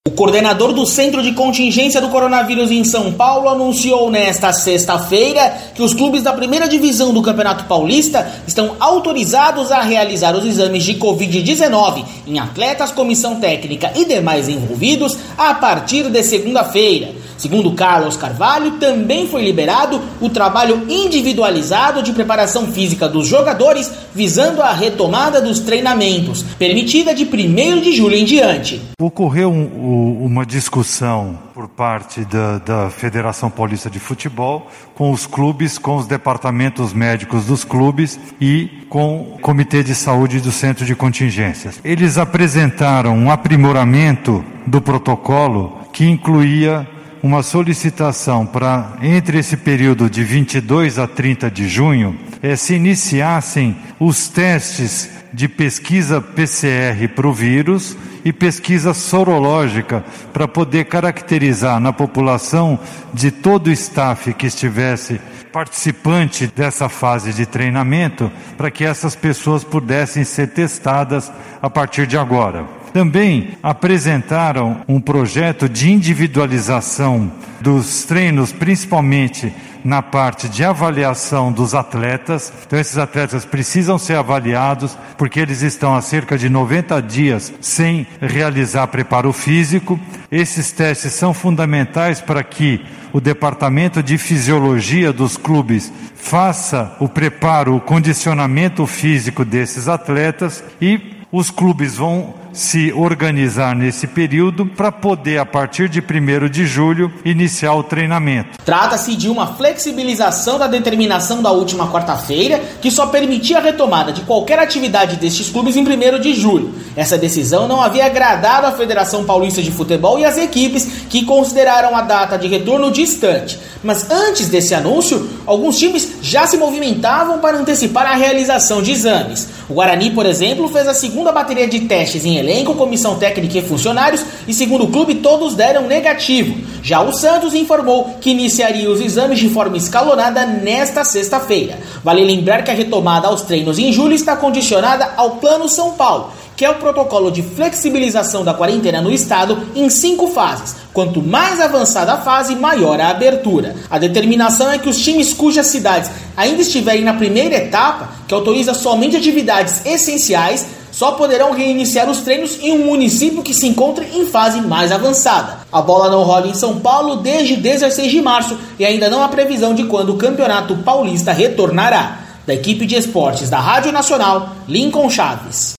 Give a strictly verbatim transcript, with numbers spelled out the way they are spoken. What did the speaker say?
O coordenador do Centro de Contingência do Coronavírus em São Paulo anunciou nesta sexta-feira que os clubes da primeira divisão do Campeonato Paulista estão autorizados a realizar os exames de covid dezenove em atletas, comissão técnica e demais envolvidos a partir de segunda-feira. Segundo Carlos Carvalho, também foi liberado o trabalho individualizado de preparação física dos jogadores, visando a retomada dos treinamentos, permitida de primeiro de julho em diante. Ocorreu um, uma discussão por parte da, da Federação Paulista de Futebol com os clubes, com os departamentos médicos dos clubes e com o Comitê de Saúde do Centro de Contingências. Eles apresentaram um aprimoramento do protocolo que incluía uma solicitação para, entre esse período de vinte e dois a trinta de junho, eh, se iniciassem os testes de pesquisa P C R para o vírus e pesquisa sorológica para poder caracterizar na população de todo o staff que estivesse participante dessa fase de treinamento, para que essas pessoas pudessem ser testadas a partir de agora. Também apresentaram um projeto de individualização dos treinos, principalmente na parte de avaliação dos atletas. Então esses atletas precisam ser avaliados porque eles estão há cerca de noventa dias sem realizar preparo físico. Esses testes são fundamentais para que o departamento de fisiologia dos clubes faça o preparo, o condicionamento físico desses atletas, e os clubes vão se organizar nesse período para poder, a partir de primeiro de julho, iniciar o treinamento. Trata-se de uma flexibilização da determinação da última quarta-feira, que só permitia a retomada de qualquer atividade destes clubes em primeiro de julho. Essa decisão não havia agradado à Federação Paulista de Futebol e às equipes, que consideraram a data de retorno distante. Mas antes desse anúncio, alguns times já se movimentavam para antecipar a realização de exames. O Guarani, por exemplo, fez a segunda bateria de testes em elenco, comissão técnica e funcionários, e segundo o clube, todos deram negativo. Já o Santos informou que iniciaria os exames de forma escalonada nesta sexta-feira. Vale lembrar que a retomada aos treinos em julho está condicionada ao Plano São Paulo, que é o protocolo de flexibilização da quarentena no estado em cinco fases. Quanto mais avançada a fase, maior a abertura. A determinação é que os times cujas cidades ainda estiverem na primeira etapa, que autoriza somente atividades essenciais, só poderão reiniciar os treinos em um município que se encontre em fase mais avançada. A bola não rola em São Paulo desde dezesseis de março e ainda não há previsão de quando o Campeonato Paulista retornará. Da equipe de esportes da Rádio Nacional, Lincoln Chaves.